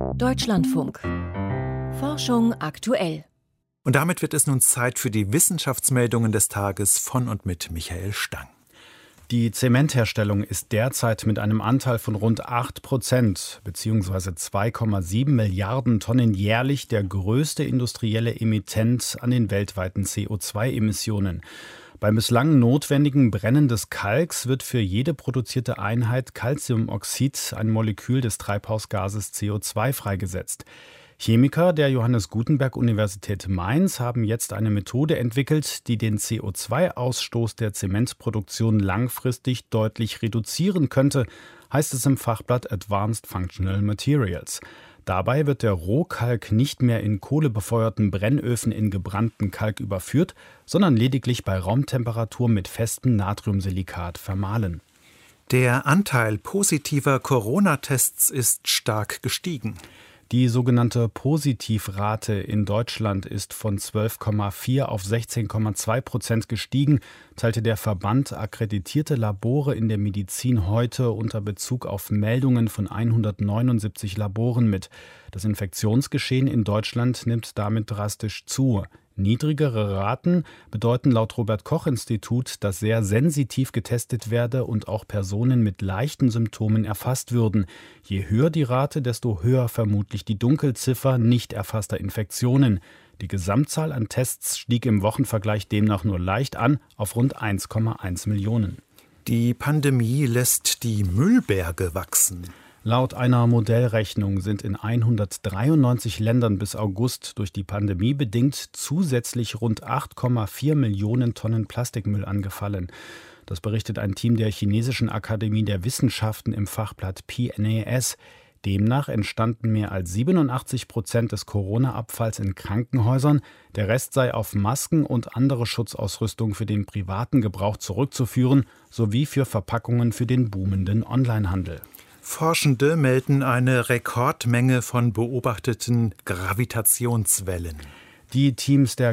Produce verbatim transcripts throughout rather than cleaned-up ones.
Deutschlandfunk. Forschung aktuell. Und damit wird es nun Zeit für die Wissenschaftsmeldungen des Tages von und mit Michael Stang. Die Zementherstellung ist derzeit mit einem Anteil von rund acht Prozent bzw. zwei Komma sieben Milliarden Tonnen jährlich der größte industrielle Emittent an den weltweiten C O zwei Emissionen. Beim bislang notwendigen Brennen des Kalks wird für jede produzierte Einheit Calciumoxid, ein Molekül des Treibhausgases C O zwei, freigesetzt. Chemiker der Johannes Gutenberg Universität Mainz haben jetzt eine Methode entwickelt, die den C O zwei Ausstoß der Zementproduktion langfristig deutlich reduzieren könnte, heißt es im Fachblatt Advanced Functional Materials. Dabei wird der Rohkalk nicht mehr in kohlebefeuerten Brennöfen in gebrannten Kalk überführt, sondern lediglich bei Raumtemperatur mit festem Natriumsilikat vermahlen. Der Anteil positiver Corona-Tests ist stark gestiegen. Die sogenannte Positivrate in Deutschland ist von zwölf Komma vier auf sechzehn Komma zwei Prozent gestiegen, teilte der Verband Akkreditierte Labore in der Medizin heute unter Bezug auf Meldungen von hundertneunundsiebzig Laboren mit. Das Infektionsgeschehen in Deutschland nimmt damit drastisch zu. Niedrigere Raten bedeuten laut Robert-Koch-Institut, dass sehr sensitiv getestet werde und auch Personen mit leichten Symptomen erfasst würden. Je höher die Rate, desto höher vermutlich die Dunkelziffer nicht erfasster Infektionen. Die Gesamtzahl an Tests stieg im Wochenvergleich demnach nur leicht an auf rund eins Komma eins Millionen. Die Pandemie lässt die Müllberge wachsen. Laut einer Modellrechnung sind in hundertdreiundneunzig Ländern bis August durch die Pandemie bedingt zusätzlich rund acht Komma vier Millionen Tonnen Plastikmüll angefallen. Das berichtet ein Team der Chinesischen Akademie der Wissenschaften im Fachblatt P N A S. Demnach entstanden mehr als siebenundachtzig Prozent des Corona-Abfalls in Krankenhäusern. Der Rest sei auf Masken und andere Schutzausrüstung für den privaten Gebrauch zurückzuführen, sowie für Verpackungen für den boomenden Onlinehandel. Forschende melden eine Rekordmenge von beobachteten Gravitationswellen. Die Teams der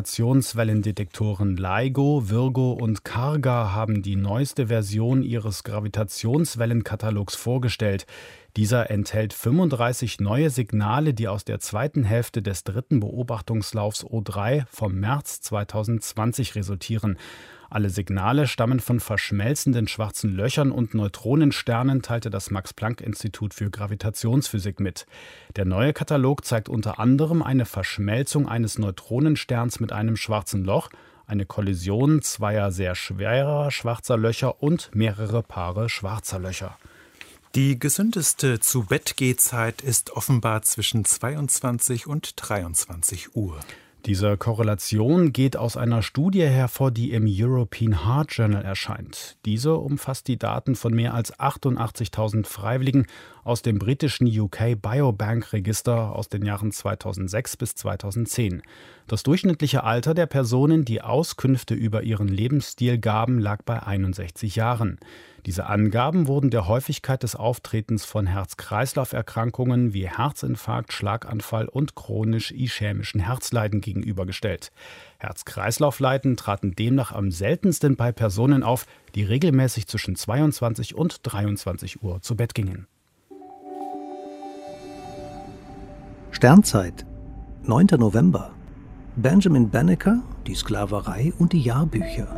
Gravitationswellendetektoren LIGO, Virgo und Karga haben die neueste Version ihres Gravitationswellenkatalogs vorgestellt. Dieser enthält fünfunddreißig neue Signale, die aus der zweiten Hälfte des dritten Beobachtungslaufs O drei vom März zweitausendzwanzig resultieren. Alle Signale stammen von verschmelzenden schwarzen Löchern und Neutronensternen, teilte das Max-Planck-Institut für Gravitationsphysik mit. Der neue Katalog zeigt unter anderem eine Verschmelzung eines Neutronensterns mit einem schwarzen Loch, eine Kollision zweier sehr schwerer schwarzer Löcher und mehrere Paare schwarzer Löcher. Die gesündeste Zu-Bett-Geh-Zeit ist offenbar zwischen zweiundzwanzig und dreiundzwanzig Uhr. Diese Korrelation geht aus einer Studie hervor, die im European Heart Journal erscheint. Diese umfasst die Daten von mehr als achtundachtzigtausend Freiwilligen aus dem britischen U K Biobank Register aus den Jahren zweitausendsechs bis zweitausendzehn. Das durchschnittliche Alter der Personen, die Auskünfte über ihren Lebensstil gaben, lag bei einundsechzig Jahren. Diese Angaben wurden der Häufigkeit des Auftretens von Herz-Kreislauf-Erkrankungen wie Herzinfarkt, Schlaganfall und chronisch-ischämischen Herzleiden gegenübergestellt. Herz-Kreislauf-Leiden traten demnach am seltensten bei Personen auf, die regelmäßig zwischen zweiundzwanzig und dreiundzwanzig Uhr zu Bett gingen. Sternzeit, neunter November. Benjamin Banneker, die Sklaverei und die Jahrbücher.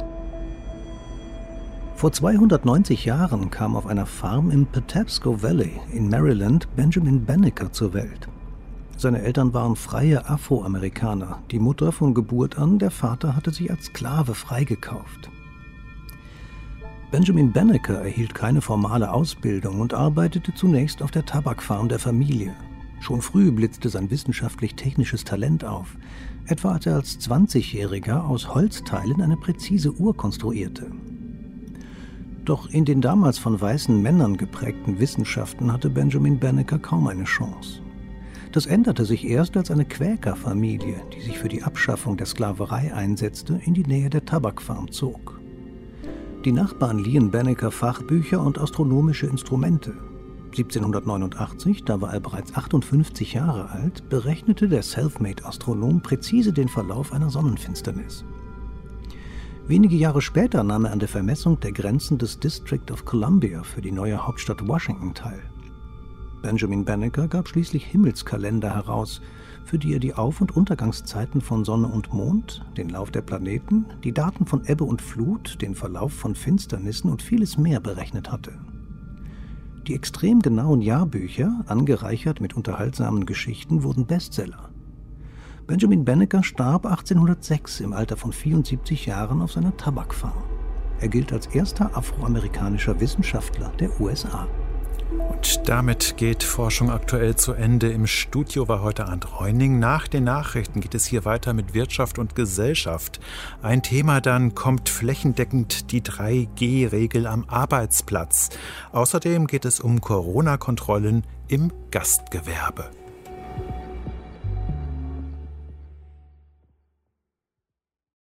Vor zweihundertneunzig Jahren kam auf einer Farm im Patapsco Valley in Maryland Benjamin Banneker zur Welt. Seine Eltern waren freie Afroamerikaner, die Mutter von Geburt an, der Vater hatte sich als Sklave freigekauft. Benjamin Banneker erhielt keine formale Ausbildung und arbeitete zunächst auf der Tabakfarm der Familie. Schon früh blitzte sein wissenschaftlich-technisches Talent auf, etwa als er als zwanzigjähriger aus Holzteilen eine präzise Uhr konstruierte. Doch in den damals von weißen Männern geprägten Wissenschaften hatte Benjamin Banneker kaum eine Chance. Das änderte sich erst, als eine Quäkerfamilie, die sich für die Abschaffung der Sklaverei einsetzte, in die Nähe der Tabakfarm zog. Die Nachbarn liehen Banneker Fachbücher und astronomische Instrumente. siebzehnhundertneunundachtzig, da war er bereits achtundfünfzig Jahre alt, berechnete der Selfmade-Astronom präzise den Verlauf einer Sonnenfinsternis. Wenige Jahre später nahm er an der Vermessung der Grenzen des District of Columbia für die neue Hauptstadt Washington teil. Benjamin Banneker gab schließlich Himmelskalender heraus, für die er die Auf- und Untergangszeiten von Sonne und Mond, den Lauf der Planeten, die Daten von Ebbe und Flut, den Verlauf von Finsternissen und vieles mehr berechnet hatte. Die extrem genauen Jahrbücher, angereichert mit unterhaltsamen Geschichten, wurden Bestseller. Benjamin Banneker starb achtzehnhundertsechs im Alter von vierundsiebzig Jahren auf seiner Tabakfarm. Er gilt als erster afroamerikanischer Wissenschaftler der U S A. Und damit geht Forschung aktuell zu Ende. Im Studio war heute Arndt Reuning. Nach den Nachrichten geht es hier weiter mit Wirtschaft und Gesellschaft. Ein Thema dann: kommt flächendeckend die drei G Regel am Arbeitsplatz. Außerdem geht es um Corona-Kontrollen im Gastgewerbe.